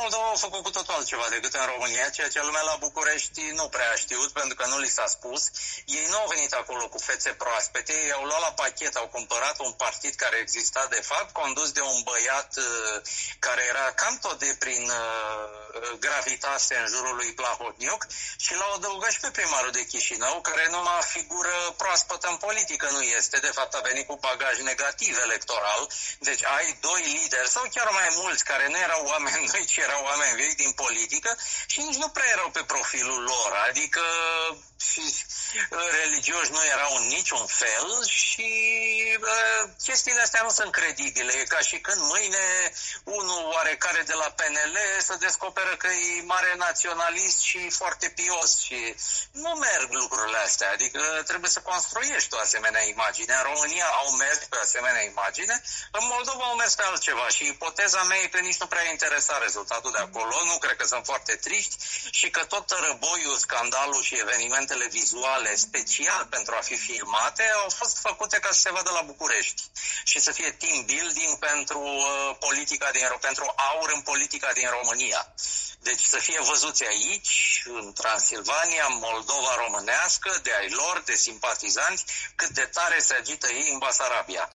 Moldova au făcut cu totul altceva decât în România, ceea ce lumea la București nu prea a știut, pentru că nu li s-a spus. Ei nu au venit acolo cu fețe proaspete, ei au luat la pachet, au cumpărat un partid care exista de fapt, condus de un băiat care era cam tot de prin gravitase în jurul lui Plahotniuc și l-au adăugat și pe primarul de Chișinău, care numai figură proaspătă în politică nu este, de fapt a venit cu bagaj negativ electoral, deci ai doi lideri sau chiar mai mulți care nu erau oameni noi, ci erau oameni vechi din politică și nici nu prea erau pe profilul lor, adică religioși nu erau în niciun fel și chestiile astea nu sunt credibile. E ca și când mâine unul oarecare de la PNL să descoperă că e mare naționalist și foarte pios și nu merg lucrurile astea. Adică trebuie să construiești o asemenea imagine. În România au mers pe asemenea imagine, în Moldova au mers pe altceva și ipoteza mea e că nici nu prea interesa rezultatul de acolo. Nu cred că sunt foarte triști și că tot răboiul, scandalul și evenimentele vizuale special pentru a fi filmate au fost făcute ca să se vadă la București și să fie team building pentru pentru aur în politica din România. Deci să fie văzuți aici, în Transilvania, Moldova românească, de ai lor, de simpatizanți, cât de tare se agită ei în Basarabia.